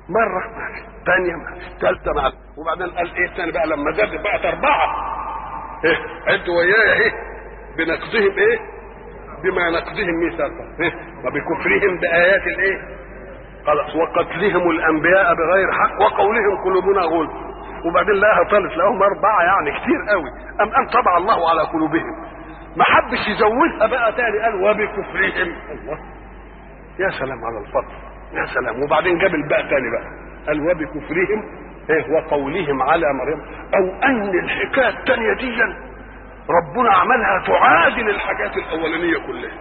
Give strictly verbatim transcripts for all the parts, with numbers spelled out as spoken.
مره ماشي، ثانيه ماشي، ثالثه ماشي، وبعدين قال ايه ثاني بقى لما زاد بقت اربعه؟ ايه عدوا ويايا ايه؟ بنقضهم ايه؟ بما نقضهم ميثاقا، ايه؟ وبكفرهم بايات الايه؟ خلاص، وقتلهم الانبياء بغير حق وقولهم قلوبنا غلف. وبعدين لقاها طالت لهم اربعه يعني كتير قوي، ام ان طبع الله على قلوبهم، ما حبش يزودها بقى تاني، قال وبكفرهم. الله، يا سلام على الفضل، يا سلام. وبعدين جاب الباء تاني بقى، قال وبكفرهم ايه وقولهم على مريم، او ان الحكايه الثانيه دي ربنا عملها تعادل الحاجات الاولانيه كلها،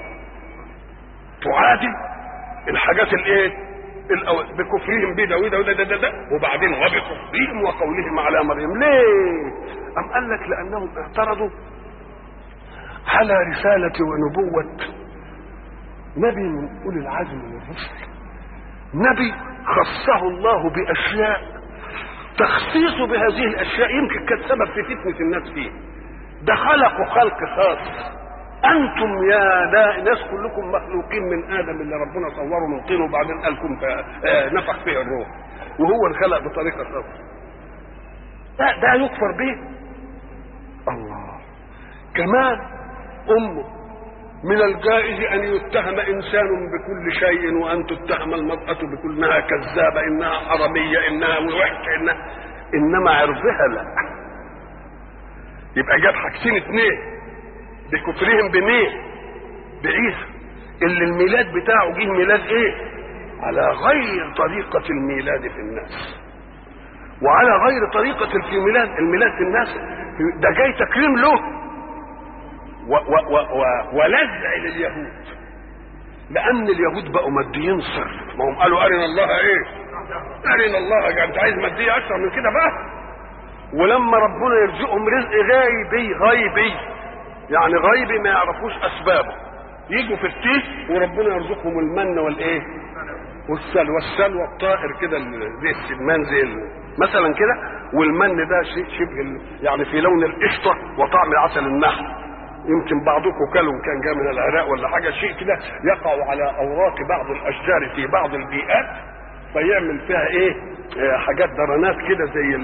تعادل الحاجات الايه الأول، بكفرهم بده وده وده ده ده ده، وبعدين وبكفرهم وقولهم على مريم. ليه؟ أم قال لك لأنهم اعترضوا على رسالة ونبوة نبي من أولي العزم من الرسل، نبي خصه الله بأشياء تخصيصه بهذه الأشياء يمكن كان سبب في فتنة الناس فيه. ده خلقوا خلق خاص، انتم يا ناس كلكم مخلوقين من ادم اللي ربنا صوره من طين وبعدين قالكم نفخ فيه الروح، وهو انخلق بطريقه خاصه. ده ده يكفر به. الله، كمان امه من الجائز ان يتهم انسان بكل شيء وان تتهم المراه بكلها كذابه، انها حراميه، انها وحشه، انها، انما عرضها لا. يبقى جاب حاجتين اثنين، بكفرهم بمين؟ بعيسى اللي الميلاد بتاعه جه ميلاد ايه؟ على غير طريقة الميلاد في الناس، وعلى غير طريقة في الميلاد الميلاد في الناس ده جاي تكريم له و و و و ولزع لليهود، لأن اليهود بقوا ماديين صرف، ما هم قالوا أرنا الله ايه؟ أرنا الله، انت عايز مادية أكثر من كده بقى؟ ولما ربنا يرزقهم رزق غيبي غيبي يعني غيبي ما يعرفوش اسبابه، يجوا في التيه وربنا يرزقهم المن والايه والسلوى، والسلوى الطائر كده زي السمان زي مثلا كده، والمن ده شيء شبه يعني في لون القشطه وطعم عسل النحل، يمكن بعضكم كلوا كان جاء من العراق ولا حاجه، شيء كده يقع على اوراق بعض الاشجار في بعض البيئات فيعمل فيها ايه حاجات درنات كده زي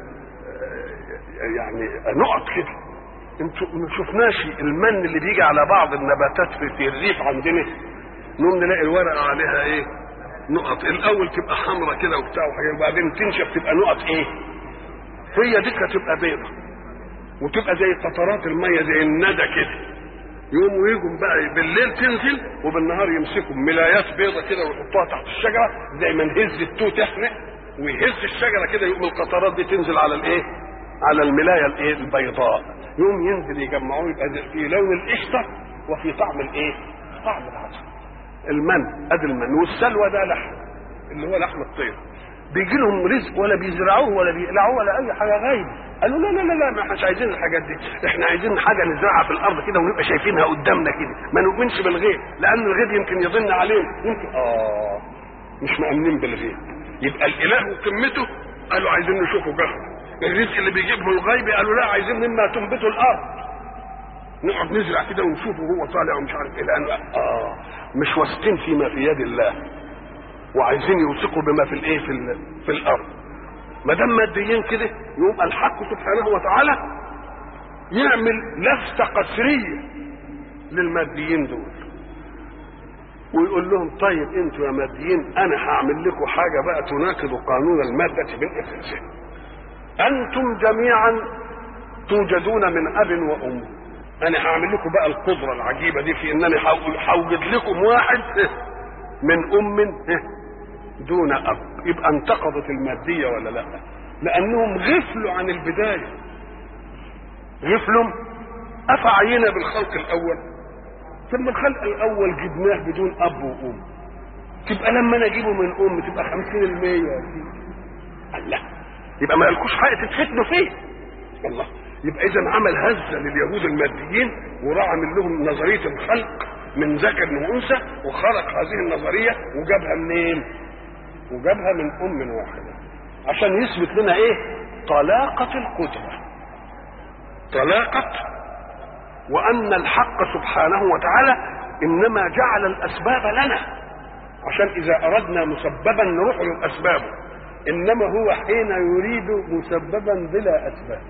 يعني نقط كده. انتوا ما شفناش المن اللي بيجي على بعض النباتات في, في الريف عندنا، نقوم نلاقي الورقه عليها ايه؟ نقط، الاول تبقى حمراء كده وبتاع وحاجات، وبعدين تنشف تبقى نقط ايه؟ هي دي تبقى بيضه وتبقى زي قطرات الميه زي الندى كده، يقوموا يجوا بقى بالليل تنزل وبالنهار يمسكوا ملايات بيضه كده ويحطوها تحت الشجره زي ما نهز التوت احنا ويهز الشجره كده، يقوم القطرات دي تنزل على الايه؟ على الملايه الايه؟ البيضاء، يوم ينزل يجمعوه يبقى في لون القشطه وفي طعم الايه؟ طعم العسل. المن ادي المن، والسلوى ده لحم اللي هو لحم الطير، بيجي لهم رزق ولا بيزرعوه ولا بيقلعوه ولا اي حاجه غير، قالوا لا لا لا لا ما احناش عايزين الحاجات دي، احنا عايزين حاجه نزرعها في الارض كده ونبقى شايفينها قدامنا كده، ما نؤمنش بالغيب، لان الغيب يمكن يضن علينا، يمكن اه مش مؤمنين بالغيب. يبقى الاله وقمته قالوا عايزين نشوفه جهر، الرزق اللي بيجيبه الغيب قالوا لا عايزين مما تنبته الارض، نقعد نزرع كده ونشوفه وهو طالع ومش عارف ايه، لانه اه مش واثقين فيما في يد الله وعايزين يوثقوا بما في الايه في, في الارض. ما دام ماديين كده يقوم الحق سبحانه وتعالى يعمل لفته قسريه للماديين دول ويقول لهم طيب انتوا يا ماديين انا هعمل لكم حاجه بقى تناقض قانون الماده بالاساس، انتم جميعا توجدون من اب وام، انا هعمل لكم بقى القدره العجيبه دي في انني هوجد لكم واحد من ام دون اب. يبقى انتقضت الماديه ولا لا؟ لانهم غفلوا عن البدايه، غفلوا افعينا بالخلق الاول، ثم الخلق الاول جبناه بدون اب وام، تبقى لما نجيبه من ام تبقى خمسين المية يا سيدي. لا، يبقى ما لكوش حق تتفتنوا فيه. الله، يبقى اذا عمل هزه لليهود الماديين وراح عامل لهم نظريه الخلق من ذكر وانثى، وخلق هذه النظريه وجابها منين؟ وجابها من ام واحده عشان يثبت لنا ايه؟ طلاقه القدره، طلاقه، وان الحق سبحانه وتعالى انما جعل الاسباب لنا عشان اذا اردنا مسببا نروح له اسبابه، انما هو حين يريد مسببا بلا اسباب.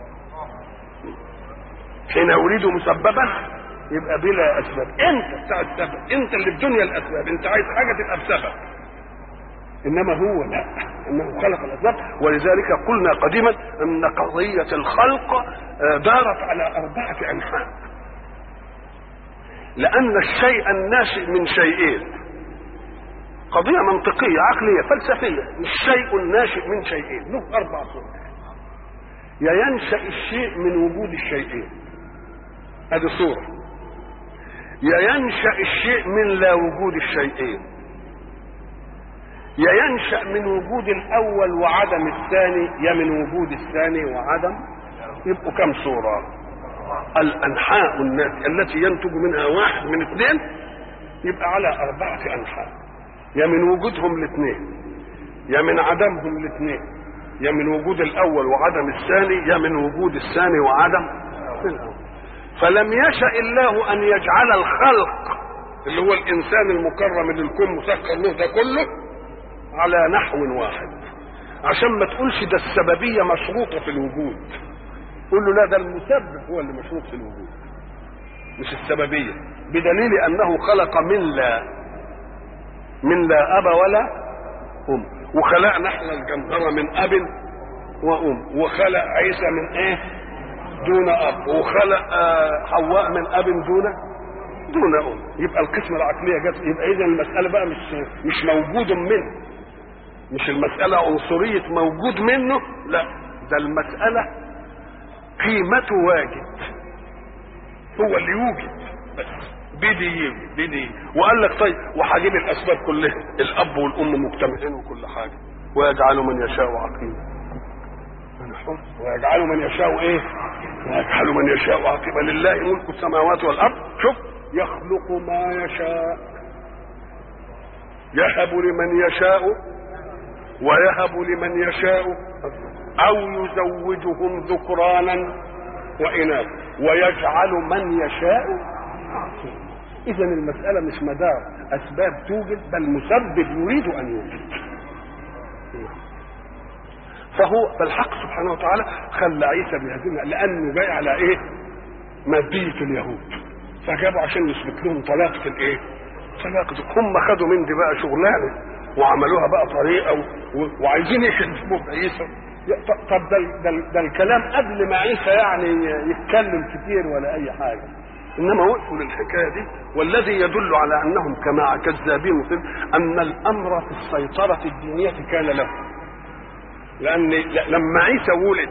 حين يريد مسببا يبقى بلا اسباب. انت بتاع السبب، انت اللي بدنيا الاسباب، انت عايز حاجه تبقى بسبب، انما هو لا، انه خلق الاسباب. ولذلك قلنا قديما ان قضيه الخلق دارت على اربعه انحاء، لان الشيء الناشئ من شيئين، قضيه منطقيه عقليه فلسفيه، الشيء الناشئ من شيئين له اربع صور. يا ينشا الشيء من وجود الشيئين، هذه صوره. يا ينشا الشيء من لا وجود الشيئين، يا ينشأ من وجود الأول وعدم الثاني، يا من وجود الثاني وعدم. يبقوا كم صورة؟ الأنحاء التي ينتج منها واحد من اثنين يبقى على أربعة أنحاء، يا من وجودهم الاثنين، يا من عدمهم الاثنين، يا من وجود الأول وعدم الثاني، يا من وجود الثاني وعدم الأول. فلم يشأ الله أن يجعل الخلق اللي هو الإنسان المكرم اللي الكون مسخر له ده كله على نحو واحد، عشان ما تقولش ده السببية مشروطة في الوجود. قول له لا، ده المسبب هو اللي مشروط في الوجود مش السببية، بدليل أنه خلق من لا من لا أب ولا أم، وخلقنا احنا الجمهرة من أب وأم، وخلق عيسى من إيه؟ دون أب، وخلق حواء من أب دون دون أم. يبقى القسمة العقلية جت. يبقى إذا المسألة بقى مش مش موجود منه، مش المسألة عنصرية موجود منه، لا، ده المسألة قيمته واجد، هو اللي يوجد بس بدي يوجد بدي. وقال لك طيب وهجيب الأسباب كلها، الأب والأم مجتمعين وكل حاجة، ويجعل من يشاء عقيما، ويجعل من يشاء ايه؟ ويجعل من يشاء عقيما، لله ملك السماوات والأرض. شوف، يخلق ما يشاء، يهب لمن يشاء ويهب لمن يشاء أو يزوجهم ذكرانا وإناثا ويجعل من يشاء. إذن المسألة مش مدار أسباب توجد، بل مسبب يريد أن يوجد. فهو فالحق سبحانه وتعالى خلى عيسى بهذه، لأنه جاي على إيه؟ مادية اليهود، فجابوا عشان يثبت لهم طلاقة الإيه؟ طلاقة. هم خدوا من دي بقى شغلانة وعملوها بقى طريقة و... وعايزين يكذبوا بعيسى. طب ده, ده, ده الكلام قبل ما عيسى يعني يتكلم كتير ولا أي حاجة، إنما وقفوا للحكاية دي. والذي يدل على أنهم كما كذابين مثل أن الأمر في السيطرة الدينية كان له، لأن لما عيسى ولد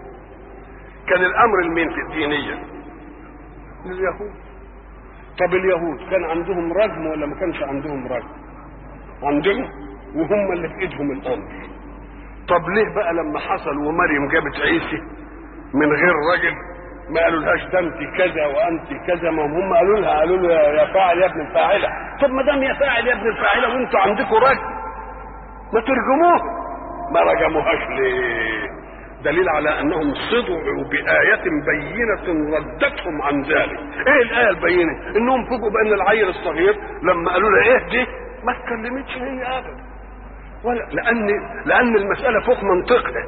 كان الأمر لمين في الدينية؟ لليهود. طب اليهود كان عندهم رجم ولا ما كانش عندهم رجم؟ عندهم، وهم اللي في ايدهم الامر. طب ليه بقى لما حصل ومريم جابت عيسى من غير رجل ما قالوا لهاش ده انت كذا وانت كذا؟ ما هم قالوا لها، قالوا له يا فاعل يا ابن الفاعله. طب ما دام يا فاعل يا ابن الفاعله وانتوا عندكم رجل ما ترجموه، ما رجموهاش ليه؟ دليل على انهم صدعوا بآية بينة ردتهم عن ذلك. ايه الآية البينة؟ انهم فوجئوا بان العيل الصغير لما قالوا له ايه دي ما اتكلمتش هي ابدا، ولا لان لان المسألة فوق منطقها.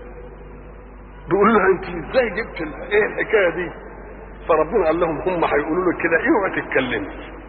بيقولوا لها انت ازاي جبت ايه الحكاية دي؟ فربنا قال لهم هم هيقولوا له كده اوعى تتكلمي،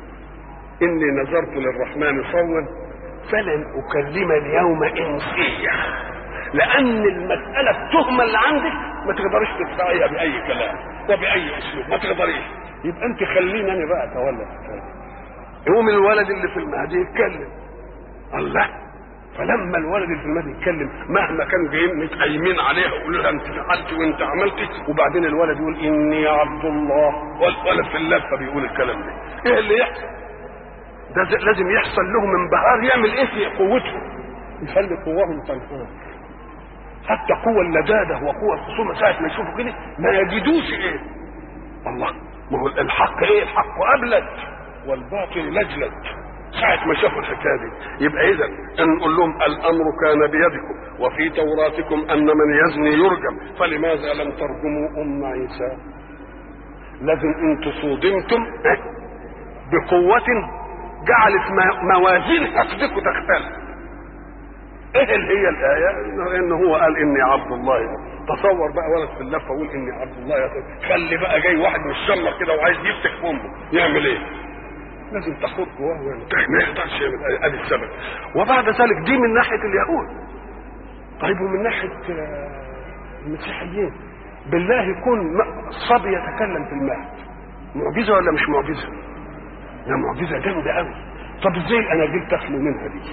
اني نذرت للرحمن صوما فلن اكلم اليوم انسيا. لان المسألة التهمة اللي عندك ما تقدريش تدفعيها باي كلام وباي اسلوب، ما تقدريش. يبقى انت خليني انا بقى اتولى الحكايه. يقوم الولد اللي في المهدي يتكلم، الله. فلما الولد اللي في المهدي يتكلم مهما كان جايين متقيمين عليها ويقولوا لها انت فعلتي وانت عملتي، وبعدين الولد يقول اني عبد الله، والولد في اللفه بيقول الكلام ده، ايه اللي يحصل؟ ده لازم يحصل لهم انبهار. يعمل ايه في قوتهم؟ يخلي قواهم تنهار، حتى قوة اللدادة وقوة الخصومة ساعة ما يشوفوا كده ما يجدوش ايه. الله، ما هو الحق ايه؟ الحق ابلد والباطل لجلد ساعة ما شافوا الحكاية دي. يبقى اذا نقول لهم الامر كان بيدكم وفي توراتكم ان من يزني يرجم، فلماذا لم ترجموا ام عيسى؟ لازم انتم صودمتم بقوة جعلت موازين حسبك تختلف. ايه اللي هي الايه؟ انه إن هو قال اني عبد الله. تصور بقى ولد في اللفه يقول اني عبد الله. خلي بقى جاي واحد من الشمر كده وعايز يفتك امه يعمل ايه؟ لازم تاخد جواه ما يقدرش يعمل. ادي السبب. وبعد ذلك دي من ناحيه اليهود. طيب ومن ناحيه المسيحيين بالله يكون صبي يتكلم في المهد معجزه ولا مش معجزه؟ ده معجزه جامده قوي. طب ازاي الاناجيل تخلو منها دي؟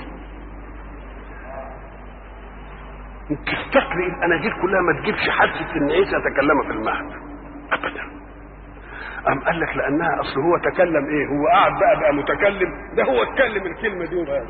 تستقرئ الاناجيل كلها ما تجيبش حادثه ان عيسى تكلم في المهد ابدا. ام قال لك لانها اصل هو تكلم ايه؟ هو قاعد بقى بقى متكلم، ده هو اتكلم الكلمه دي وبقى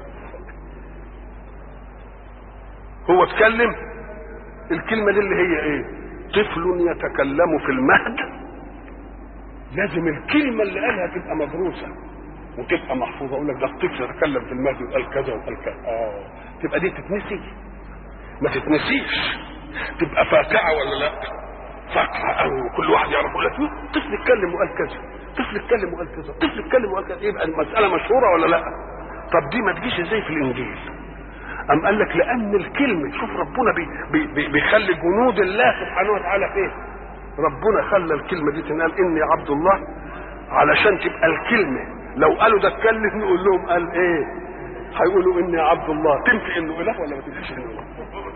هو اتكلم الكلمه دي اللي هي ايه؟ طفل يتكلم في المهد. لازم الكلمه اللي قالها تبقى مدروسه وتبقى محفوظه. اقول لك ده الطفل يتكلم في المهد وقال كذا وقال كذا. اه تبقى دي تتنسي؟ ما تتنسيش. تبقى فاقعه ولا لا؟ فاقعه قوي وكل واحد يعرف يقول لك طفل اتكلم وقال كذا، طفل اتكلم وقال كذا، طفل اتكلم وقال كذا. يبقى المساله مشهوره ولا لا؟ طب دي ما تجيش ازاي في الانجيل؟ أم قال لك لأن الكلمة، شوف ربنا بي بي بيخلي جنود الله سبحانه وتعالى فين؟ ربنا خلى الكلمة دي تنقال إني عبد الله علشان تبقى الكلمة لو قالوا ده اتكلم نقول لهم قال إيه؟ هيقولوا إني عبد الله. تنفي إنه إله ولا ما تنفيش إنه إله؟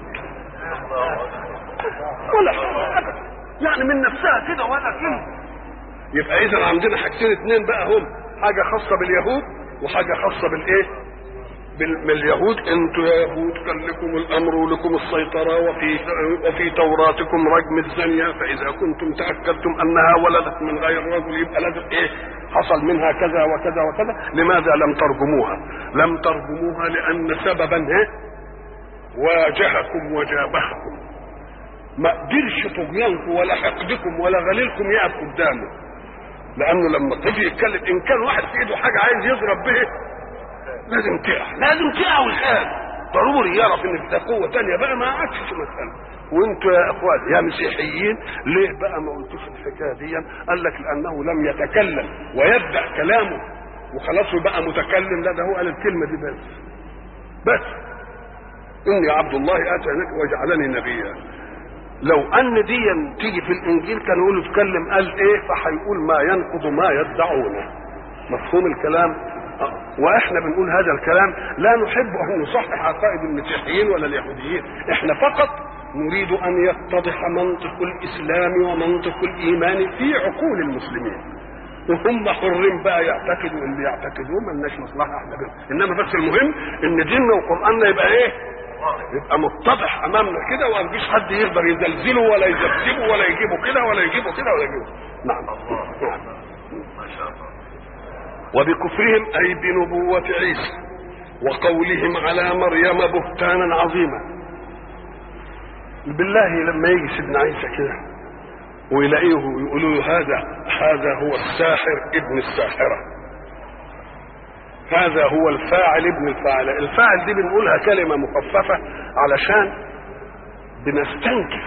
ولا حاجة يعني من نفسها كده ولا كلمة. يبقى إذا عندنا حاجتين اتنين بقى هم حاجة خاصة باليهود وحاجة خاصة بالإيه؟ من اليهود. انتوا يا يهود كان لكم الامر ولكم السيطره وفي وفي توراتكم رجم الزانيه، فاذا كنتم تاكدتم انها ولدت من غير رجل يبقى لازم ايه؟ حصل منها كذا وكذا وكذا. لماذا لم ترجموها؟ لم ترجموها لان سببا ايه؟ واجهكم وجابهكم. ما قدرش طغيانكم ولا حقدكم ولا غليلكم يقف قدامه. لانه لما تيجي يتكلم ان كان واحد في ايده حاجه عايز يضرب به لازم تقع، لازم تقع والآن ضروري يعرف ان ده قوه ثانيه بقى ما عادش في مساله. وانتوا يا اخوان يا مسيحيين ليه بقى ما قلتوش الحكايه دي؟ قال لك لانه لم يتكلم ويبدا كلامه وخلاص بقى متكلم. لا ده هو قال الكلمه دي بس بس اني عبد الله اتاني وجعلني نبيا. لو ان دي تيجي في الانجيل كان يقولوا اتكلم قال ايه؟ فهيقول ما ينقض ما يدعونه. مفهوم الكلام؟ واحنا بنقول هذا الكلام لا نحب ان نصحح عقائد المسيحيين ولا اليهوديين. احنا فقط نريد ان يتضح منطق الاسلام ومنطق الايمان في عقول المسلمين، وهم حرين بقى يعتقدوا اللي يعتقدوه ملناش مصلحه احنا بهم. انما بس المهم ان ديننا وقراننا يبقى ايه؟ يبقى متضح امامنا كده ومفيش حد يقدر يزلزله ولا يذبذبه ولا يجيبه كده ولا يجيبه كده ولا يجيبه. نعم. نعم. ما شاء الله. وبكفرهم أي بنبوة عيسى وقولهم على مريم بهتانا عظيما. بالله لما يجي سيدنا عيسى كده ويلاقيه يقولوا له هذا هذا هو الساحر ابن الساحرة، هذا هو الفاعل ابن الفاعل. الفاعل دي بنقولها كلمة مخففة علشان بنستنكف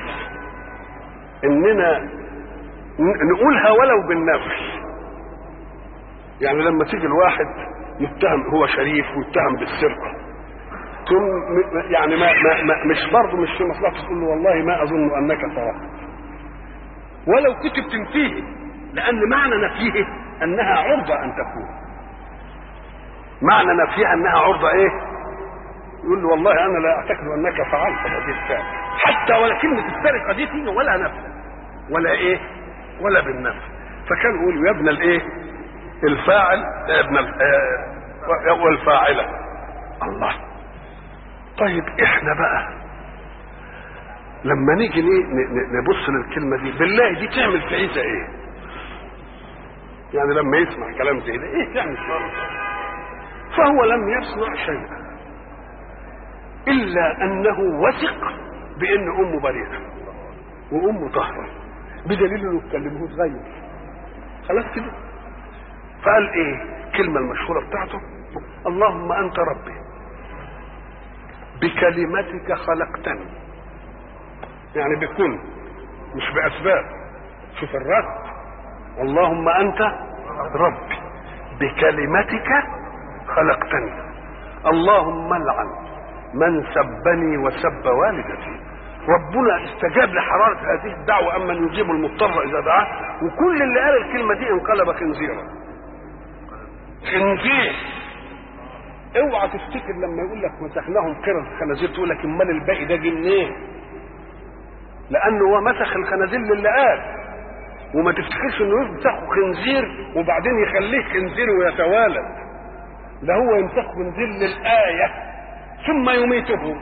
اننا نقولها ولو بالنفي. يعني لما تيجي الواحد يتهم هو شريف ويتهم بالسرقه ثم يعني ما, ما, ما مش برضه مش في مصلحته تقول له والله ما اظن انك سرقت ولو كنت بتنفيه، لان معنى نفيه انها عرضه ان تكون. معنى نفيها انها عرضه ايه؟ يقول له والله انا لا اعتقد انك فعلت هذه الفعل، حتى ولا كلمه السرقه دي فيه ولا نفي ولا ايه ولا بالنفي. فكان يقول يا ابن الايه؟ الفاعل ابن والفاعله. الله. طيب احنا بقى لما نيجي نبص للكلمه دي بالله دي تعمل في عيسى ايه؟ يعني لما يسمع كلام زي ده ايه تعمل فيه؟ فهو لم يصنع شيئا الا انه وثق بان امه بريئه وامه طاهره بدليل انه كلمه صغير خلاص كده. فقال ايه الكلمه المشهوره بتاعته؟ اللهم انت ربي بكلمتك خلقتني، يعني بكون مش باسباب. شوف الرد، اللهم انت ربي بكلمتك خلقتني اللهم العن من سبني وسب والدتي. ربنا استجاب لحرارة هذه الدعوة أما يجيب المضطر إذا دعاه، وكل اللي قال الكلمة دي انقلب خنزيرا. خنزير. اوعى تفتكر لما يقول لك مسخناهم قرد خنازير تقول لك امال الباقي ده جه منين؟ لأنه هو مسخ الخنازير للي قال، وما تفتكرش انه يمسخه خنزير وبعدين يخليه خنزير ويتوالد. ده هو يمسخه خنزير للآية ثم يميته.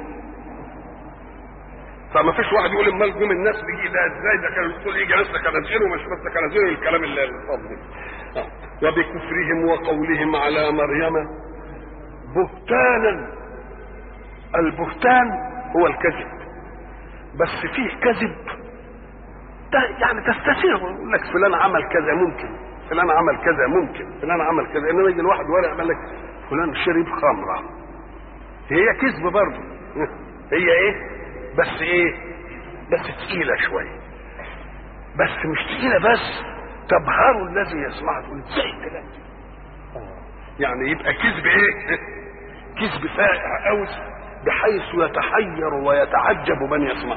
فما فيش واحد يقول امال جم الناس بيجي ده ازاي، ده كان الرسول يجي ناس خنازير ومش بس خنازير الكلام اللي الفاضي. وبكفرهم وقولهم على مريم بهتانا. البهتان هو الكذب، بس فيه كذب يعني تستشير، يقول لك فلان عمل كذا ممكن، فلان عمل كذا ممكن، فلان عمل كذا. انما يجي الواحد ورق يعمل لك فلان شرب خمره، هي كذب برضه، هي ايه بس ايه بس تقيله شويه، بس مش تقيله بس تبهر الذي يسمعها، تقول ازاي الكلام يعني يبقى كذب ايه كذب فائع قوي بحيث يتحير ويتعجب من يسمعه.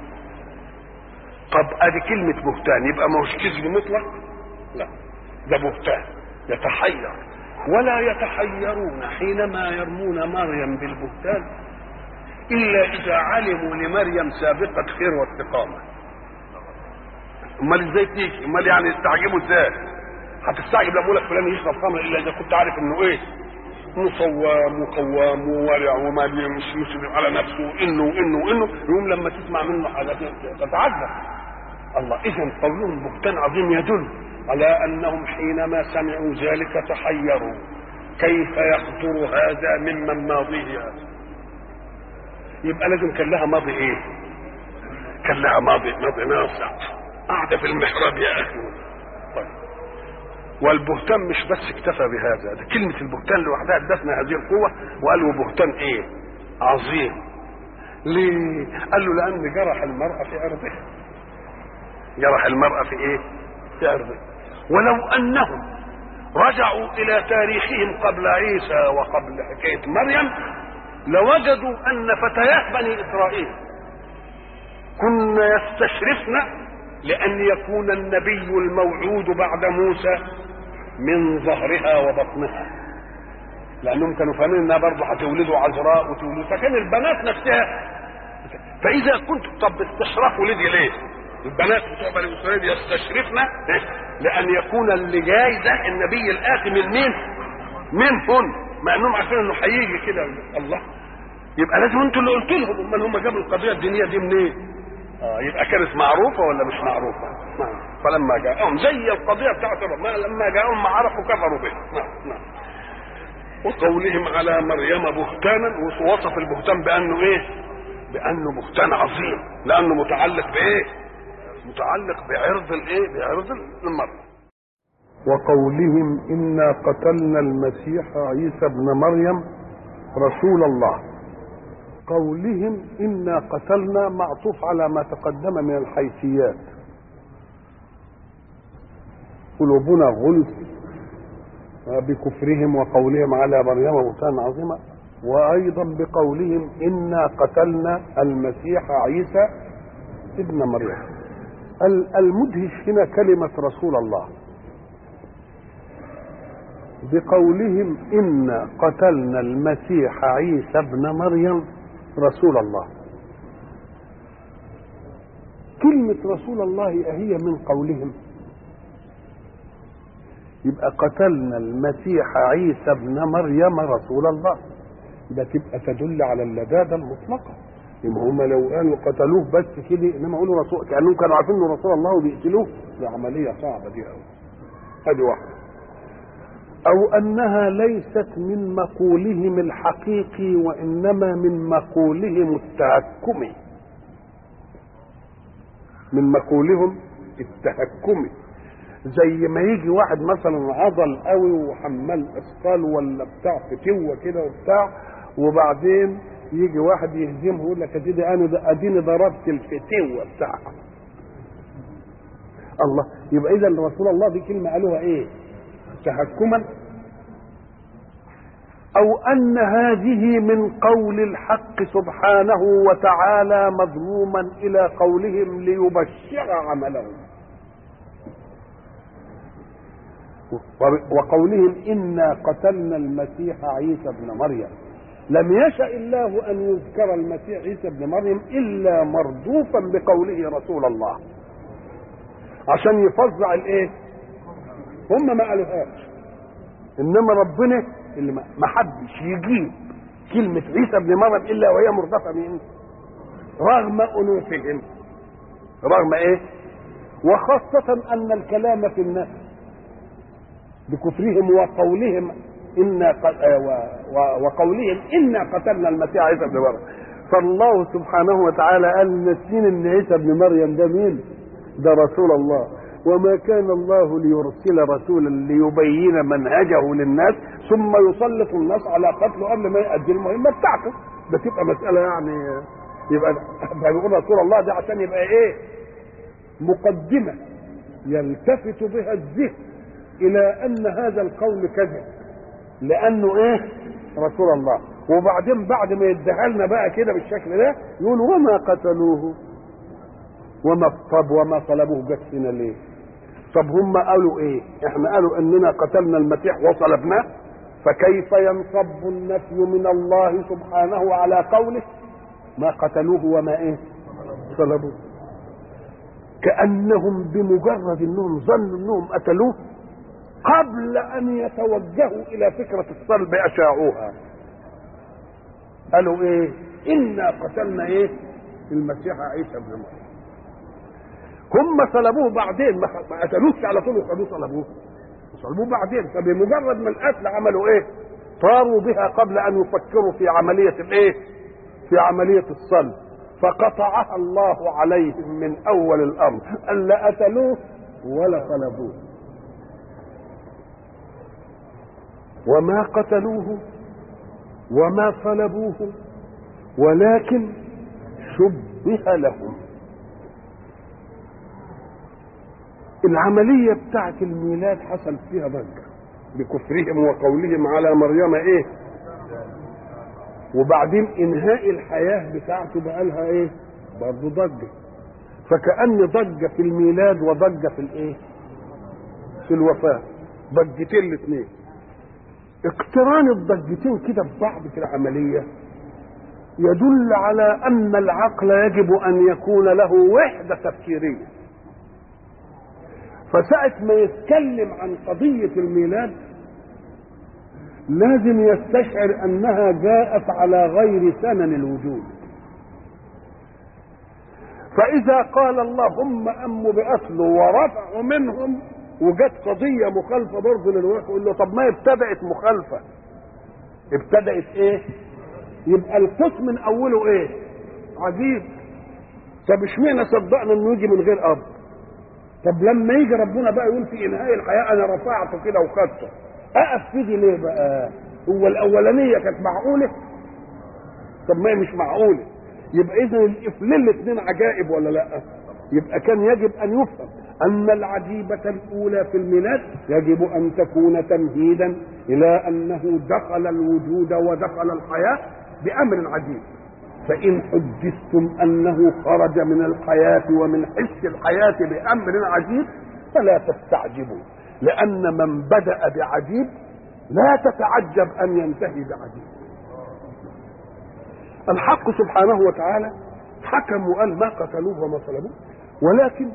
طب ادي كلمه بهتان، يبقى ما هوش كذب مطلق، لا ده بهتان يتحير. ولا يتحيرون حينما يرمون مريم بالبهتان الا اذا علموا لمريم سابقه خير واستقامه. امال ازاي تيجي؟ امال يعني يستعجبوا ازاي؟ هتستعجب لما اقول لك فلان يشرب خمر الا اذا كنت عارف انه ايه؟ مصوام وقوام وورع وما مش يسلم على نفسه وانه وانه وانه يوم لما تسمع منه حاجات تتعجب. الله، اذا قولهم بهتان عظيم يدل على انهم حينما سمعوا ذلك تحيروا، كيف يخطر هذا ممن ماضيه هذا؟ يبقى لازم كان لها ماضي ايه؟ كان لها ماضي ماضي ناصع، قاعده في المحراب يا اخي. طيب، والبهتان مش بس اكتفى بهذا، ده كلمه البهتان لوحدها ادتنا هذه القوه، وقالوا بهتان ايه؟ عظيم. ليه؟ قال له لان جرح المراه في عرضها. جرح المراه في ايه؟ في عرضها. ولو انهم رجعوا الى تاريخهم قبل عيسى وقبل حكايه مريم لوجدوا ان فتيات بني اسرائيل كن يستشرفن لان يكون النبي الموعود بعد موسى من ظهرها وبطنها، لانهم كانوا فاهمين انها برضه هتولدوا عذراء وتولدوا، فكان البنات نفسها. فاذا كنت طب استشرفوا لدي ليه؟ البنات بتوع بني اسرائيل يستشرفن لان يكون اللي جاي ده النبي الاتي من مين؟ منهن، مع انهم عارفين انه هيجي كده. الله، يبقى لازم انتوا اللي قلت لهم، امال هم جابوا القضيه الدينيه دي منين؟ اه يبقى كانت معروفه ولا مش معروفه؟ نعم. فلما جاءهم زي القضيه بتاعت ما لما جاءهم ما عرفوا كفروا به. نعم نعم. وقولهم على مريم بهتانا، ووصف البهتان بانه ايه؟ بانه بهتان عظيم، لانه متعلق بايه؟ متعلق بعرض الايه؟ بعرض المرأة. وقولهم إنا قتلنا المسيح عيسى ابن مريم رسول الله. قولهم إنا قتلنا معطوف على ما تقدم من الحيثيات. قلوبنا غلف بكفرهم وقولهم على مريم بهتانا عظيما، وأيضا بقولهم إنا قتلنا المسيح عيسى ابن مريم. المدهش هنا كلمة رسول الله. بقولهم إنا قتلنا المسيح عيسى ابن مريم رسول الله. كلمة رسول الله أهي من قولهم؟ يبقى قتلنا المسيح عيسى ابن مريم رسول الله، ده تبقى تدل على اللذاذة المطلقة. إن هم لو قالوا قتلوه بس كده، إنما يقولوا رسول، كأنهم كانوا عارفين إنه رسول الله وبيقتلوه، دي عملية صعبة دي أوي. هذه واحدة. أو أنها ليست من مقولهم الحقيقي وإنما من مقولهم التهكمي، من مقولهم التهكمي. زي ما يجي واحد مثلا عضل قوي وحمال اثقال ولا بتاع فتوه كده وبتاع، وبعدين يجي واحد يهزمه يقول لك اديني انا اديني ضربت الفتوه بتاعها. الله، يبقى اذا رسول الله دي كلمه قالوها ايه؟ تهكما. او ان هذه من قول الحق سبحانه وتعالى مضموما الى قولهم ليبشر عملهم، وقولهم انا قتلنا المسيح عيسى ابن مريم. لم يشأ الله ان يذكر المسيح عيسى ابن مريم الا مردوفا بقوله رسول الله، عشان يفظع الايه؟ هم ما قالوهاش، انما ربنا اللي ما حدش يجيب كلمة عيسى ابن مريم الا وهي مردفة من رغم انوفهم، رغم ايه؟ وخاصة ان الكلام في الناس بكفرهم وقولهم إنا وقولهم إنا قتلنا المسيح عيسى ابن مريم. فالله سبحانه وتعالى قال نسين ان عيسى ابن مريم ده مين؟ ده رسول الله، وما كان الله ليرسل رسولا ليبين منهجه للناس ثم يسلط الناس على قتله قبل ما يؤدي المهمه بتاعته. ده تبقى مساله يعني، يبقى بيقول رسول الله ده عشان يبقى ايه؟ مقدمه يلتفت بها الذهن الى ان هذا القول كذب، لانه ايه؟ رسول الله. وبعدين بعد ما يديها لنا بقى كده بالشكل ده يقول وما قتلوه وما طب وما صلبوه. جت فينا ليه؟ طب هم قالوا ايه؟ احنا قالوا اننا قتلنا المسيح وصلبناه، فكيف ينصب النفي من الله سبحانه على قوله ما قتلوه وما ايه؟ صلبوه. كأنهم بمجرد انهم ظنوا انهم قتلوه قبل ان يتوجهوا الى فكرة الصلب اشاعوها. قالوا ايه؟ انا قتلنا ايه؟ المسيح عيسى ابن مريم. هم صلبوه بعدين، ما قتلوش على طول وخدوه صلبوه، صلبوه بعدين. فبمجرد ما القتل عملوا ايه؟ طاروا بها قبل ان يفكروا في عملية الايه؟ في عملية الصلب، فقطعها الله عليهم من اول الامر، الا قتلوه ولا صلبوه. وما قتلوه وما صلبوه ولكن شبه لهم. العملية بتاعت الميلاد حصل فيها ضجة بكفرهم وقولهم على مريم ايه؟ وبعدين انهاء الحياة بتاعته بقى لها ايه؟ برضه ضجة. فكأن ضجة في الميلاد وضجة في الايه؟ في الوفاة، ضجتين الاثنين. اقتران الضجتين كده ببعض في العملية يدل على ان العقل يجب ان يكون له وحدة تفكيرية. فساعة ما يتكلم عن قضية الميلاد لازم يستشعر انها جاءت على غير سنن الوجود. فاذا قال اللهم اموا باصله ورفعوا منهم وجت قضية مخالفة برضه للروح، يقول له طب ما ابتدأت مخالفة، ابتدأت ايه؟ يبقى القص من اوله ايه؟ عجيب. طب اشمعنى صدقنا انه يجي من غير اب؟ طب لما يجي ربنا بقى يقول في انهاء الحياة انا رفعته كده وخدته، اقف في دي ليه بقى؟ هو الاولانية كانت معقولة؟ طب ما هي مش معقولة. يبقى اذا الافلين الاثنين عجائب ولا لا؟ يبقى كان يجب ان يفهم ان العجيبة الاولى في الميلاد يجب ان تكون تمهيدا الى انه دخل الوجود ودخل الحياة بامر عجيب. فان حدثتم انه خرج من الحياة ومن حس الحياة بامر عجيب فلا تستعجبوا، لان من بدأ بعجيب لا تتعجب ان ينتهي بعجيب. الحق سبحانه وتعالى حكم وقال ما قتلوه وما صلبوه، ولكن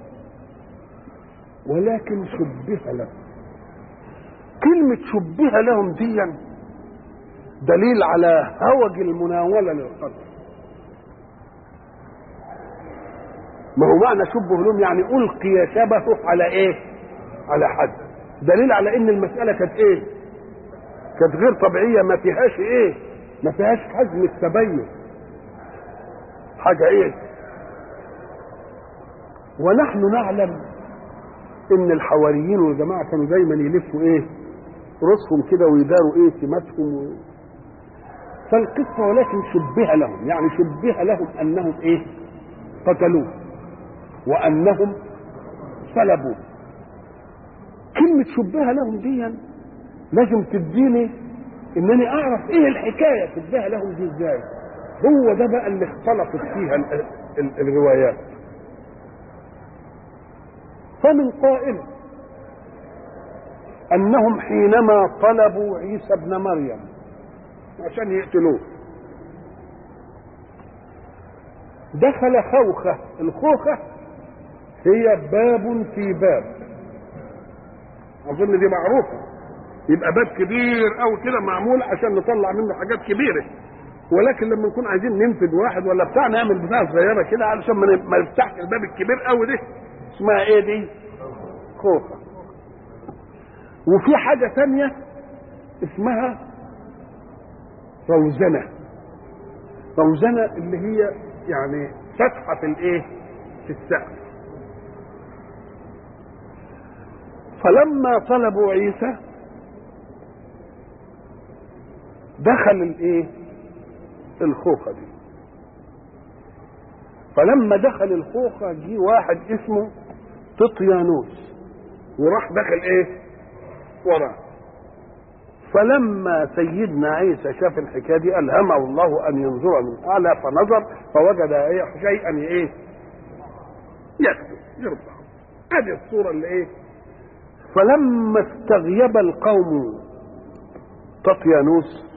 ولكن شبه لهم. كلمة شبه لهم دي دليل على هوج المناولة للقدر. ما هو معنى شبه لهم يعني ألقي شبهه على ايه؟ على حد. دليل على ان المسألة كانت ايه؟ كانت غير طبيعية، ما فيهاش ايه؟ ما فيهاش حجم التبين، حاجة ايه؟ ونحن نعلم ان الحواريين والجماعة كانوا دايما يلفوا ايه؟ رؤوسهم كده ويداروا ايه؟ سماتهم و... فالقصة ولكن شبه لهم، يعني شبه لهم انهم ايه؟ قتلوه وانهم صلبوه. كلمة شبه لهم دي لازم تديني انني اعرف ايه الحكايه تديها لهم دي ازاي. هو ده بقى اللي اختلطت فيها ال ال الروايات. فمن قائل انهم حينما طلبوا عيسى ابن مريم عشان يقتلوه دخل خوخه. الخوخه هي باب في باب، اظن دي معروفه، يبقى باب كبير او كده معمول عشان نطلع منه حاجات كبيره، ولكن لما نكون عايزين ننفذ واحد ولا بتاع نعمل بتاع صغيره كده علشان ما نفتحش الباب الكبير قوي ده. اسمها ايه دي؟ خوخه. وفي حاجه ثانيه اسمها روزنه. روزنه اللي هي يعني فتحه في الايه؟ في السقف. فلما طلبوا عيسى دخل الايه؟ الخوخه دي. فلما دخل الخوخه جه واحد اسمه ططيانوس وراح دخل ايه؟ وراه. فلما سيدنا عيسى شاف الحكايه دي الهمه الله ان ينظر من اعلى، فنظر فوجد ايه؟ شيئا ايه؟ يكتب يرفع. هذه الصوره اللي ايه؟ فلما استغيب القوم ططيانوس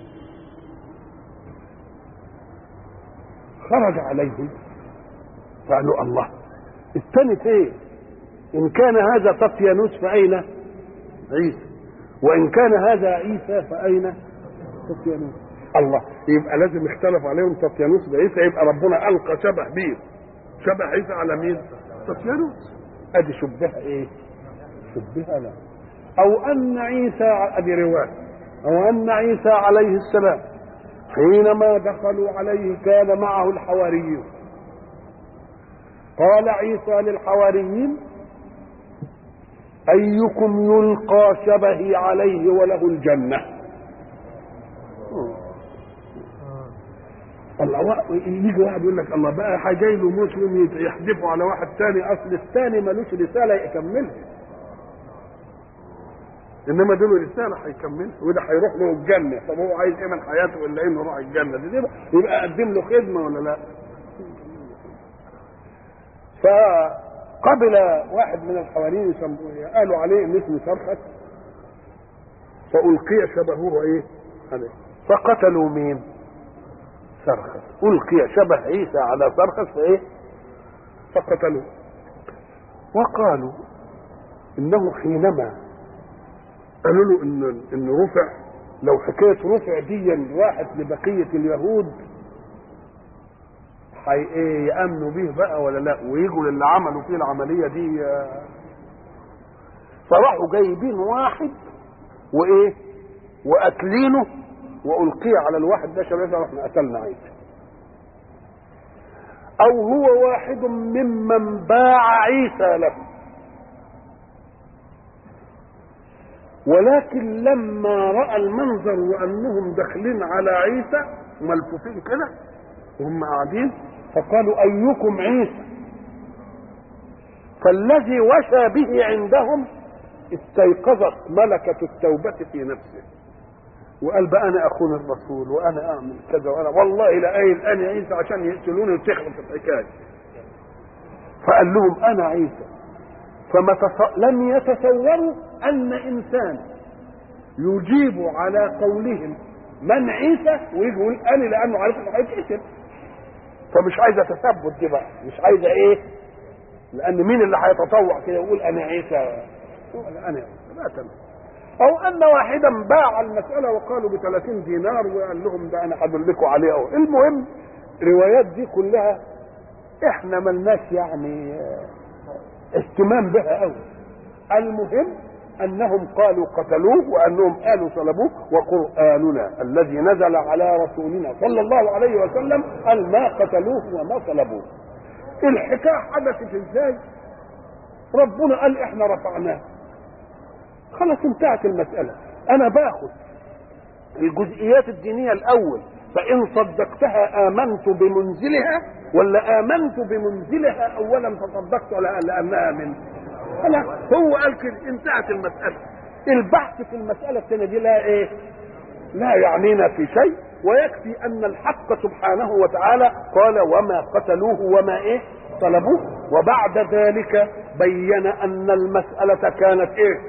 خرج عليهم قالوا الله الثاني ايه؟ ان كان هذا ططيانوس فاين عيسى؟ وان كان هذا عيسى فاين ططيانوس؟ الله، يبقى لازم يختلف عليهم ططيانوس بعيسى، يبقى ربنا القى شبه مين؟ شبه عيسى على مين؟ ططيانوس. ادي شبهه ايه؟ شبهه لا. او ان عيسى، ادي روايه، او ان عيسى عليه السلام حينما دخلوا عليه كان معه الحواريون. قال عيسى للحواريين ايكم يلقى شبهي عليه وله الجنه؟ الله، يجي واحد يقول لك الله بقى جاي له مسلم يحدفوا على واحد ثاني، اصل الثاني ملوش رساله يكملها، انما دول رساله هيكملها وده هيروح له الجنه. طب هو عايز ايه من حياته الا انه يروح الجنه؟ دي يبقى قدم له خدمه ولا لا؟ فقبل واحد من الحواريين قالوا عليه ان اسمه سرخس، فألقي شبهه ايه عليه، فقتلوا مين؟ سرخس. ألقي شبه عيسى على سرخس فايه؟ فقتلوه. وقالوا انه حينما قالوا له ان ان رفع، لو حكايه رفع دي واحد لبقيه اليهود حي ايه يامنوا به بقى ولا لا، ويجوا للي عملوا فيه العمليه دي. فراحوا جايبين واحد وايه وقتلينه، والقي على الواحد ده شباب احنا قتلنا عيسى. او هو واحد ممن باع عيسى له، ولكن لما راى المنظر وانهم داخلين على عيسى ملفوفين كده وهم قاعدين فقالوا ايكم عيسى؟ فالذي وشى به عندهم استيقظت ملكة التوبة في نفسه وقال بقى انا اخون الرسول وانا اعمل كذا وانا والله لا قايل انا عيسى عشان يقتلوني وتخلص الحكايه. فقال لهم انا عيسى. فما تص... لم يتصوروا ان انسان يجيب على قولهم من عيسى ويجي يقول انا لانه عارف انه هيتقتل. فمش عايزه تثبت دي بقى، مش عايزه ايه؟ لان مين اللي هيتطوع كده يقول انا عيسى؟ انا عيسى لا تمام. او ان واحدا باع المساله وقالوا ب ثلاثين دينار وقال لهم ده انا هدلكم عليه. أو المهم الروايات دي كلها احنا ملناش يعني اهتمام بها قوي. المهم انهم قالوا قتلوه وانهم قالوا صلبوه، وقرآننا الذي نزل على رسولنا صلى الله عليه وسلم قال ما قتلوه وما صلبوه. الحكايه حدثت ازاي؟ ربنا قال احنا رفعناه، خلاص انتهت المسألة. انا باخد الجزئيات الدينية الاول، فان صدقتها امنت بمنزلها ولا امنت بمنزلها اولا فصدقت لانها من خلاص. هو قال كده انتهت المسألة. البحث في المسألة الثانية دي لا ايه؟ لا يعنينا في شيء، ويكفي ان الحق سبحانه وتعالى قال وما قتلوه وما ايه طلبوه، وبعد ذلك بين ان المسألة كانت ايه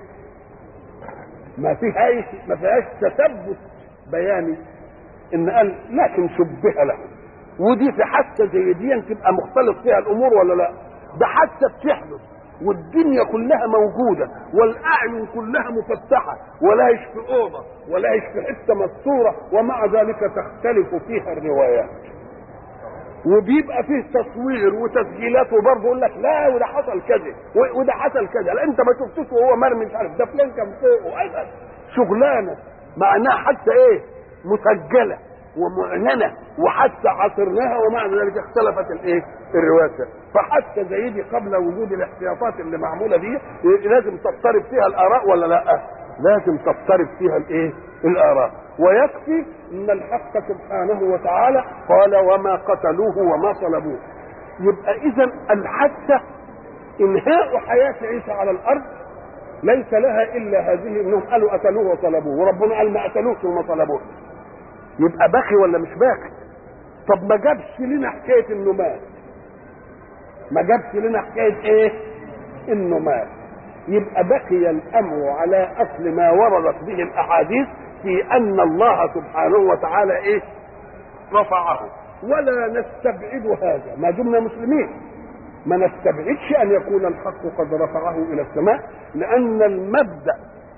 ما فيهاش ما فيهاش تثبت بياني، ان قال لكن شبه له. ودي في حادثه زي دي تبقى مختلط فيها الامور ولا لا؟ ده حادثه بتحدث والدنيا كلها موجوده والاعين كلها مفتحه، ولا هيش في اوضه ولا هيش في حته مستوره، ومع ذلك تختلف فيها الروايات، وبيبقى فيه تصوير وتسجيلات، وبرضه يقول لك لا وده حصل كذا وده حصل كذا، لا انت ما شفتوش وهو مرمي مش عارف ده فلان كان فوقه ايضا شغلانه معناها حتى ايه مسجله ومعلنه وحتى عصرناها، ومع ذلك اختلفت الايه الروايات. فحتى زي دي قبل وجود الاحتياطات اللي معموله دي لازم تضطرب فيها الاراء ولا لا؟ لازم تضطرب فيها الايه الاراء. ويكفي ان الحق سبحانه وتعالى قال وما قتلوه وما صلبوه. يبقى اذا الحادثه انهاء حياه عيسى على الارض ليس لها الا هذه، انهم قالوا قتلوه وصلبوه، وربنا قال ما قتلوش وما صلبوه. يبقى باقي ولا مش باقي؟ طب ما جابش لنا حكايه انه مات، ما جابش لنا حكايه ايه انه مات. يبقى بقي الامر على اصل ما وردت به الاحاديث في ان الله سبحانه وتعالى ايه رفعه، ولا نستبعد هذا ما دمنا مسلمين، ما نستبعدش ان يكون الحق قد رفعه الى السماء، لان المبدا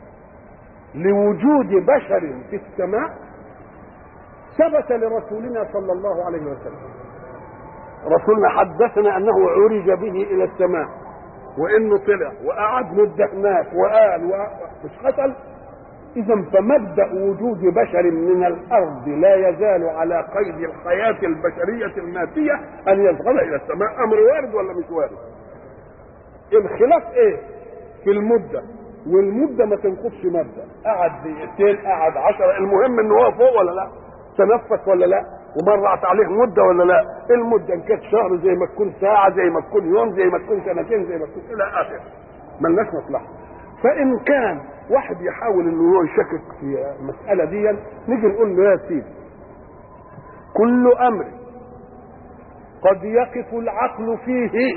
لوجود بشر في السماء ثبت لرسولنا صلى الله عليه وسلم. رسولنا حدثنا انه عرج به الى السماء، وانه طلع وقعد مده هناك وقال مش قتل. اذا فمبدا وجود بشر من الارض لا يزال على قيد الحياه البشريه الماديه ان يذهب الى السماء، امر وارد ولا مش وارد؟ الخلاف ايه في المده، والمده ما تنقضش مبدا، قعد دقيقتين قعد عشرة، المهم ان هو فوق ولا لا، تنفس ولا لا، ومرت عليه مده ولا لا. المده ان كانت شهر زي ما تكون ساعه زي ما تكون يوم زي ما تكون سنتين زي ما تكون الى اخره، ملناش مصلحه. فان كان واحد يحاول انه هو يشكك في المساله دي، نيجي نقول له يا سيدي كل امر قد يقف العقل فيه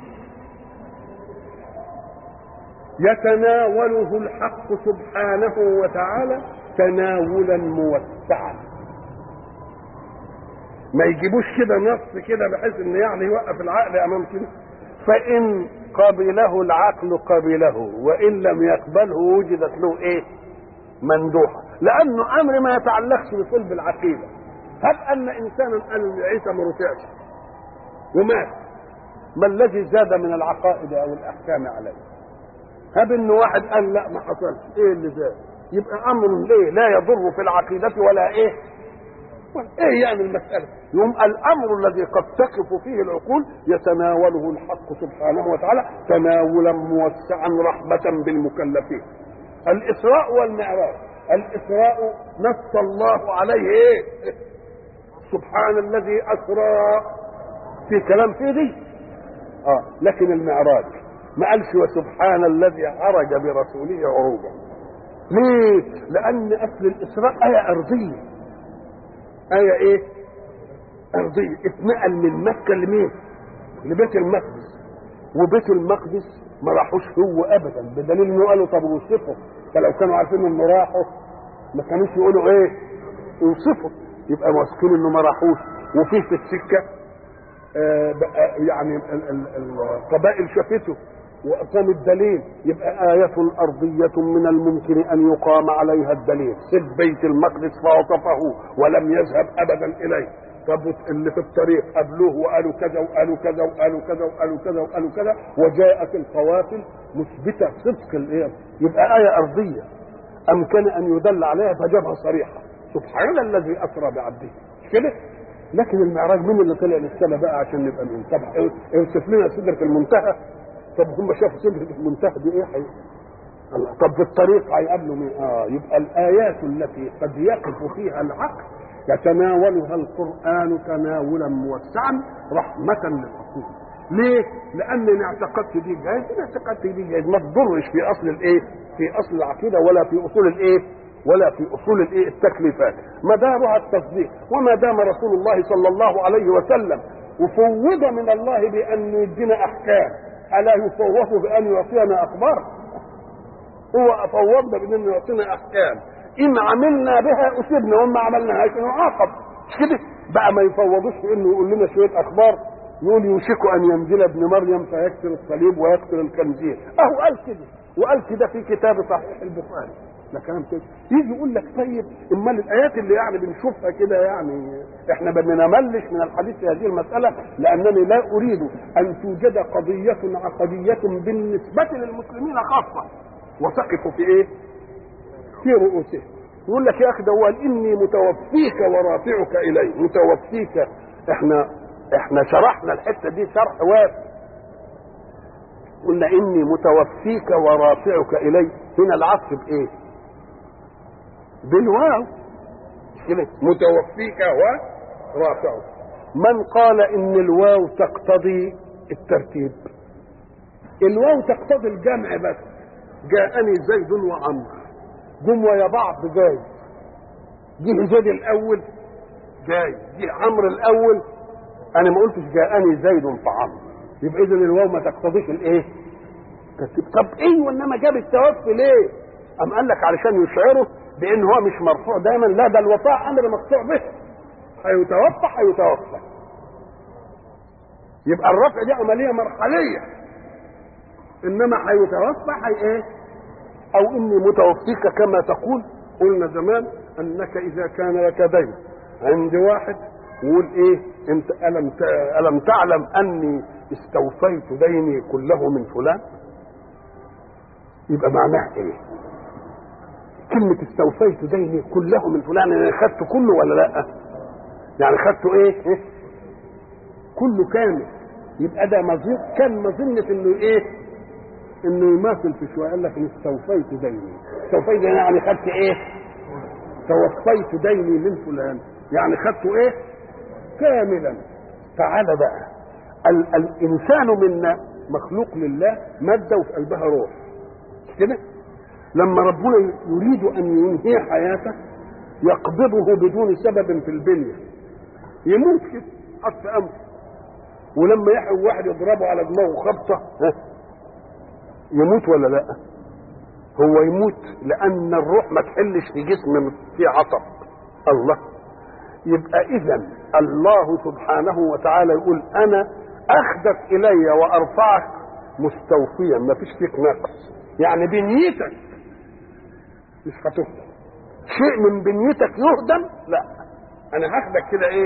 يتناوله الحق سبحانه وتعالى تناولا موسعا، ما يجيبوش كده نص كده بحيث ان يعني يوقف العقل امام كده. فان قبله العقل قبله، وان لم يقبله وجدت له ايه مندوحه، لانه امر ما يتعلقش بصلب العقيده. هب ان انسانا قال عيسى ما رفعش ومات، ما الذي زاد من العقائد او الاحكام عليه؟ هب ان واحد قال لا ما حصلش، ايه اللي زاد؟ يبقى امر ليه لا يضر في العقيده ولا ايه ايه يعني المساله؟ يوم الامر الذي قد تقف فيه العقول يتناوله الحق سبحانه وتعالى تناولا موسعا رحمه بالمكلفين. الاسراء والمعراج، الاسراء نص الله عليه ايه؟ سبحان الذي اسرى، في كلام في دي اه لكن المعراج ما قالش وسبحان الذي عرج برسوله عروجا. ليه؟ لان اصل الاسراء ايه ارضيه، ايه ايه ارضيه، اتنقل من مكه لمين؟ لبيت المقدس، وبيت المقدس ما راحوش هو ابدا، بدليل انه قالوا طب وصفوا، فلو كانوا عارفين انه راحوا ما كانوش يقولوا ايه يوصفوا، يبقى واثقين انه ما راحوش. وفيه في السكه آه يعني القبائل شافته وأقام الدليل، يبقى آية أرضية من الممكن أن يقام عليها الدليل. سب بيت المقدس فوصفه ولم يذهب أبدا إليه. طب اللي في الطريق قبلوه وقالوا كذا وقالوا كذا وقالوا كذا وقالوا كذا وقالوا كذا، وجاءت القوافل مثبتة صدق الإيه، يبقى آية أرضية أمكن أن يدل عليها فجابها صريحة سبحان الذي أسرى بعبده كده. لكن المعراج مين اللي طلع للسماء بقى عشان نبقى من؟ طب اوصف لنا سدرة المنتهى. طب هم شافوا سدرة المنتهى دي ايه حي؟ طب في الطريق هيقابلوا مين؟ اه يبقى الايات التي قد يقف فيها العقل يتناولها القران تناولا موسعا رحمه للعقول. ليه؟ لان ان اعتقدت دي جايز، ان اعتقدت دي جايز، ما تضرش في اصل الايه؟ في اصل العقيده ولا في اصول الايه؟ ولا في اصول الايه التكليفات، مدارها التصديق. وما دام رسول الله صلى الله عليه وسلم وفوض من الله بان يدينا احكام، الا يفوض بان يعطينا اخبار؟ هو فوضنا بان يعطينا احكام، ان عملنا بها اصبنا وما عملناهاش نعاقب. مش كده بقى؟ ما يفوضوش بانه يقول لنا شويه اخبار، يقول يوشك ان ينزل ابن مريم فيكسر الصليب ويقتل الخنزير، اهو قال كده، وقال كده في كتاب صحيح البخاري. ده كلام كده. يجي يقول لك طيب امال الايات اللي يعني بنشوفها كده، يعني احنا بنملش من الحديث في هذه المساله، لانني لا اريد ان توجد قضيه عقديه بالنسبه للمسلمين خاصه وتقف في ايه؟ في رؤوسهم. يقول لك يا اخي ده هو قال اني متوفيك ورافعك الي، متوفيك. احنا احنا شرحنا الحته دي شرح واسع، قلنا اني متوفيك ورافعك الي. هنا العطف بايه؟ بالواو كده، متوفيك ورافعك. من قال ان الواو تقتضي الترتيب؟ الواو تقتضي الجمع بس. جاءني زيد وعمرو، جم ويا بعض جاي، جه زيد الاول جاي، جه عمرو الاول، انا ما قلتش جاءني زيد فعمرو، يبقى اذا الواو ما تقتضيش الايه؟ طب ايه وانما جاب التوفي ليه؟ ام قال لك علشان يشعره بان هو مش مرفوع دايما، لا ده الوفاء امر مقطوع به، هيتوفى هيتوفى. يبقى الرفع دي عمليه مرحليه، انما هيتوفى هي ايه؟ او اني متوفيك كما تقول. قلنا زمان انك اذا كان لك دين عند واحد وقول ايه؟ انت الم الم تعلم اني استوفيت ديني كله من فلان، يبقى معناه ايه؟ كلمة استوفيت ديني كله من فلان، يعني خدته كله ولا لا؟ يعني خدته ايه؟ إيه؟ كله كامل. يبقى ده مظن، كان مظنة انه ايه؟ انه يماثل في شوية. قال لك استوفيت ديني، استوفيت ديني يعني خدت ايه؟ توفيت ديني من فلان، يعني خدته ايه؟ كاملا. تعالى بقى، ال الانسان منا مخلوق لله مادة وفي قلبها روح، كده. لما ربنا يريد ان ينهي حياته يقبضه بدون سبب في البنية، يموت كده حتى امر. ولما يحيي واحد يضربه على دماغه خبطه يموت ولا لا؟ هو يموت لان الروح ما تحلش في جسم فيه عصب. الله. يبقى اذا الله سبحانه وتعالى يقول انا اخدك الي وارفعك مستوفيا، ما فيش فيك نقص. يعني بنيتك مش هتهدم، شيء من بنيتك يهدم، لا، انا هاخدك كده ايه؟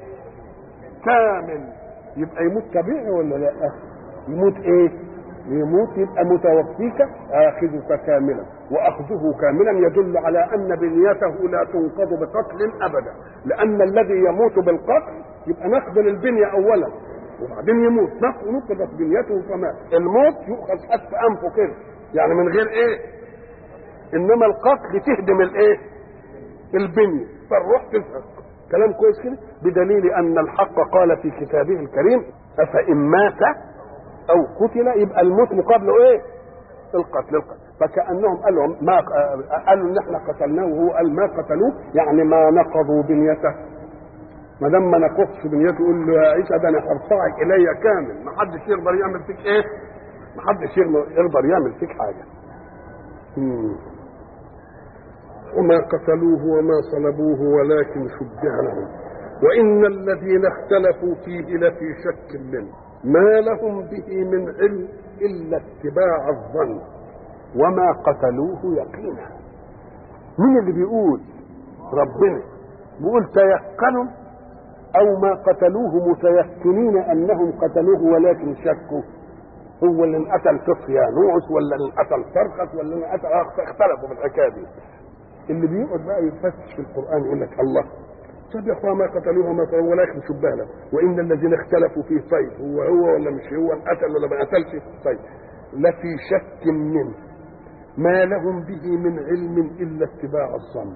كامل. يبقى يموت طبيعي ولا لا؟ يموت ايه؟ يموت. يبقى متوفيك اخذك كاملا، واخذه كاملا يدل على ان بنيته لا تنقض بقتل ابدا، لان الذي يموت بالقتل يبقى نقبل البنيه اولا وبعدين يموت، نقضت بنيته فمات. الموت يؤخذ حتف انفه كده، يعني من غير ايه؟ انما القتل تهدم الايه؟ البنيه، فالروح تزهق. كلام كويس كده، بدليل ان الحق قال في كتابه الكريم افان مات او قتل، يبقى الموت مقابله ايه؟ القتل. القتل فكانهم قالوا ما قالوا ان احنا قتلناه، وهو قال ما قتلوه، يعني ما نقضوا بنيته. ما دام ما نقضش بنيته يقول له يا عيسى ده انا هرفعك الي كامل، ما حدش يقدر يعمل فيك ايه؟ ما حدش يقدر يعمل فيك حاجه. مم. وما قتلوه وما صلبوه ولكن شبه لهم وإن الذين اختلفوا فيه لفي شك منه ما لهم به من علم إلا اتباع الظن وما قتلوه يقينا. مين اللي بيقول؟ ربنا بيقول تيقنوا أو ما قتلوه متيقنين أنهم قتلوه ولكن شكوا. هو اللي انقتل طفيانوس ولا اللي انقتل فرقس ولا اللي انقتل، اختلفوا في الحكايه دي. اللي بيقعد بقى يفتش في القران يقول لك الله، طب يا اخوان ما قتلوه ما قتلوه ولكن شبه له وان الذين اختلفوا فيه طيب هو هو ولا مش هو، قتل ولا ما قتلش، طيب لفي شك منه ما لهم به من علم الا اتباع الظن.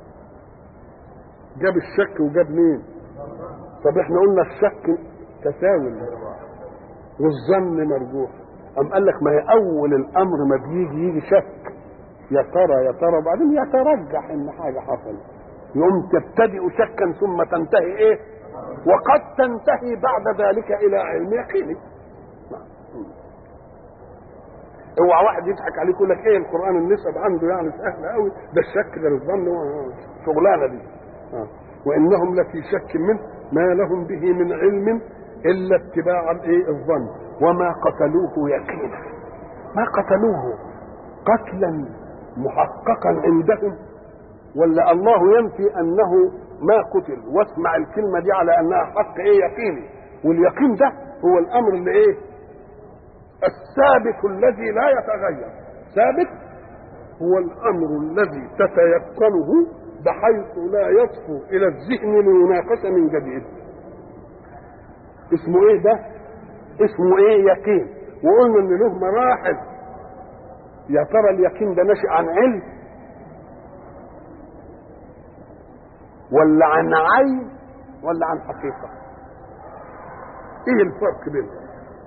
جاب الشك وجاب مين؟ طب احنا قلنا الشك تساوي والظن مرجوح. أم قال لك ما هي أول الأمر ما بيجي يجي شك يا ترى يا ترى وبعدين يترجح ان حاجه حصلت، يوم تبتدئ شكا ثم تنتهي ايه؟ وقد تنتهي بعد ذلك الى علم يقيني. اوعى واحد يضحك عليك يقول لك ايه القران النسب عنده يعني سهله قوي، ده الشك ده الظن شغلانه دي. آه. وانهم لفي شك منه ما لهم به من علم الا اتباع الايه الظن وما قتلوه يقينا. ما قتلوه قتلا محققا عندهم، ولا الله ينفي انه ما قتل؟ واسمع الكلمه دي على انها حق ايه يقيني، واليقين ده هو الامر اللي ايه الثابت الذي لا يتغير. ثابت هو الامر الذي تتيقنه بحيث لا يصفو الى الذهن ليناقش من جديد. اسمه ايه ده؟ اسمه ايه يقين. وقلنا ان له مراحل. يا ترى اليقين ده ناشئ عن علم ولا عن عين ولا عن حقيقه؟ ايه الفرق بينهم؟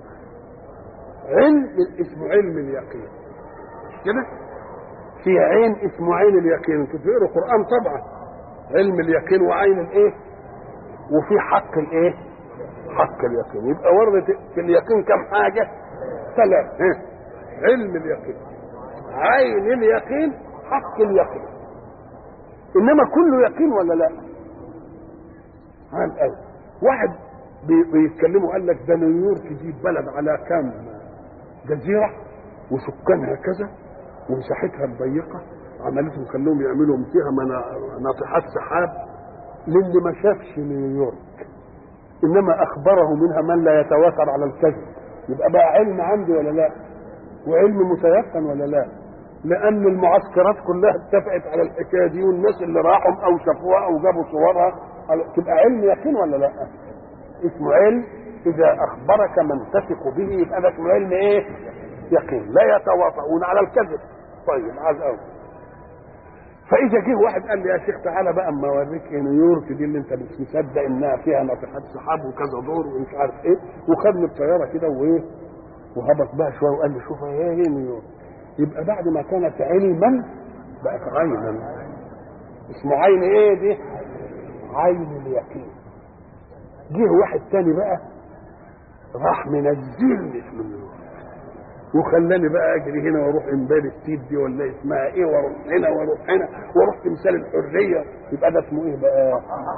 علم اسمه علم اليقين كده، في عين اسمه عين اليقين. انتوا بتقروا قران طبعا. علم اليقين وعين الايه، وفي حق الايه، حق اليقين. يبقى ورد في اليقين كم حاجه؟ ثلاث. علم اليقين، عين اليقين، حق اليقين. انما كله يقين ولا لا؟ عن الاول واحد بيتكلموا قال لك ده نيويورك دي بلد على كام جزيره وسكانها كذا ومساحتها الضيقه، عملتهم خلوهم يعملوا فيها ناطحات سحاب للي ما شافش نيويورك، انما اخبره منها من لا يتواتر على الكذب. يبقى بقى علم عندي ولا لا؟ وعلم متيقن ولا لا؟ لان المعسكرات كلها اتفقت على الحكايه دي، والناس اللي راحوا او شافوها او جابوا صورها، تبقى علم يقين ولا لا؟ اسمه علم. اذا اخبرك من تثق به يبقى ده اسمه علم ايه؟ يقين، لا يتواطؤون على الكذب. طيب عايز قوي. فاذا جه واحد قال لي يا شيخ تعالى بقى اما اوريك ايه نيويورك دي اللي انت مش مصدق انها فيها ناطحات سحاب وكذا دور ومش عارف ايه، وخدني الطياره كده وايه وهبط بقى شويه وقال لي شوف ايه هي نيويورك. يبقى بعد ما كانت علما بقت عينا. اسمه عين ايه دي؟ عين اليقين. جه واحد تاني بقى راح منزلني في نيويورك وخلاني بقى اجري هنا واروح امبارح ستيت دي ولا اسمها ايه، واروح هنا واروح هنا واروح تمثال الحريه. يبقى ده اسمه ايه بقى؟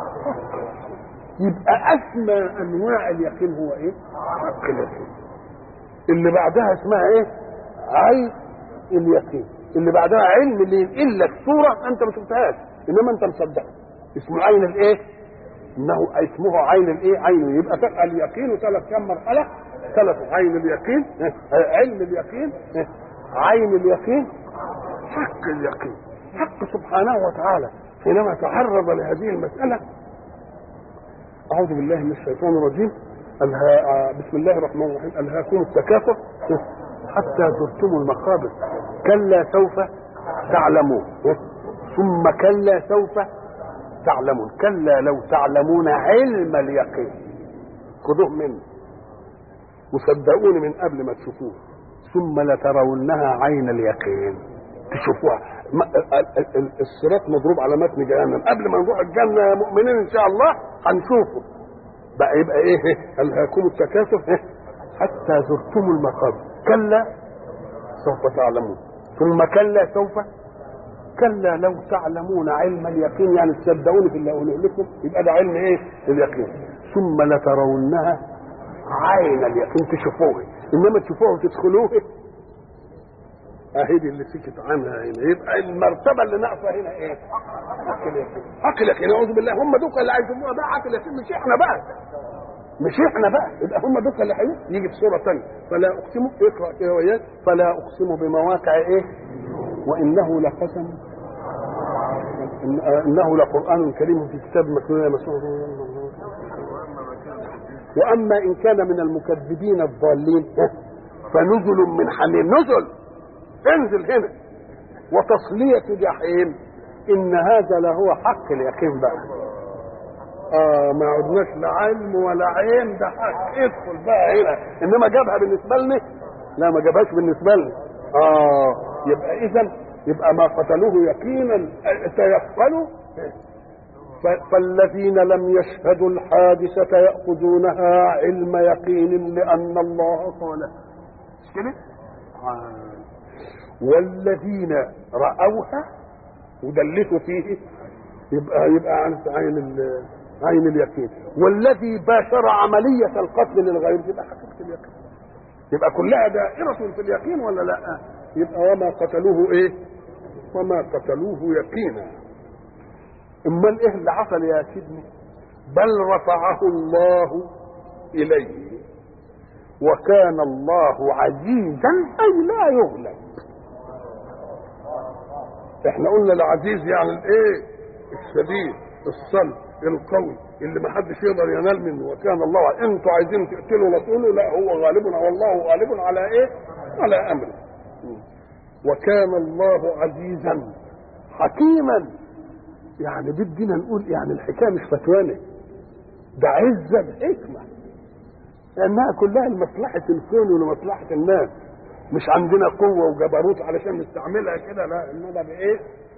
يبقى اسمى انواع اليقين هو ايه؟ حق اليقين. اللي بعدها اسمها ايه؟ عين اليقين. اللي بعدها علم اللي ينقل لك صوره انت ما شفتهاش انما انت مصدقها، اسمه عين الايه؟ انه اسمه عين الايه؟ عين. يبقى تبقى اليقين ثلاث كم مرحله؟ ثلاث. عين اليقين، علم اليقين، عين اليقين، حق اليقين. حق سبحانه وتعالى حينما تعرض لهذه المساله. اعوذ بالله من الشيطان الرجيم. ألها بسم الله الرحمن الرحيم. الهاكم التكاثر حتى زرتم المقابر كلا سوف تعلمون ثم كلا سوف تعلمون كلا لو تعلمون علم اليقين. خذوه مني وصدقوني من قبل ما تشوفوه. ثم لترونها عين اليقين، تشوفوها. الصراط مضروب على متن جهنم. قبل ما نروح الجنه يا مؤمنين ان شاء الله هنشوفه بقى. يبقى ايه؟ الهاكم التكاثر حتى زرتم المقابر كلا سوف تعلمون ثم كلا سوف. كلا لو تعلمون علم اليقين، يعني تصدقوني في اللي اقوله لكم. يبقى ده علم ايه؟ اليقين. ثم لترونها عين اليقين، تشوفوه. انما تشوفوه وتدخلوه اهي دي اللي سكت عنها هنا. يبقى المرتبه اللي ناقصه هنا ايه؟ حق اليقين. حق اليقين اعوذ بالله. هم دول اللي عايزينها بقى حق اليقين، مش احنا بقى، مش احنا بقى. يبقى هم دول اللي هيجي يجي في صوره ثانيه. فلا اقسم، اقرا كده وياك. فلا اقسم بمواقع ايه؟ وانه لقسم، انه لقران كريم في كتاب مكنون مسعود. واما ان كان من المكذبين الضالين فنزل من حميم. نزل، انزل هنا. وتصليه جحيم. ان هذا لهو حق اليقين بقى. اه ما عدناش لا علم ولا عين، ده حق. ادخل بقى هنا. انما جابها بالنسبه لنا؟ لا ما جابهاش بالنسبه لنا. اه يبقى اذا يبقى ما قتلوه يقينا تيقنوا. فالذين لم يشهدوا الحادثة يأخذونها علم يقين لأن الله قالها مش كده؟ والذين رأوها ودلسوا فيه يبقى يبقى عين عين اليقين. والذي باشر عملية القتل للغير يبقى حقيقة اليقين. يبقى كلها دائرة في اليقين ولا لا؟ يبقى وما قتلوه ايه؟ وما قتلوه يقينا. امال ايه اللي حصل يا سيدنا؟ بل رفعه الله اليه وكان الله عزيزا اي لا يغلب. احنا قلنا العزيز يعني الايه؟ الشديد الصلب القوي اللي ما حدش يقدر ينال منه. وكان الله، انتوا عايزين تقتلوا رسوله، لا هو غالب والله غالب على ايه؟ على امره. وكان الله عزيزا حكيما. يعني بدنا نقول يعني الحكايه مش فتوانه، ده عزه بحكمه، لانها كلها لمصلحه الكون ولمصلحه الناس. مش عندنا قوه وجبروت علشان نستعملها كده، لا، انما بايه؟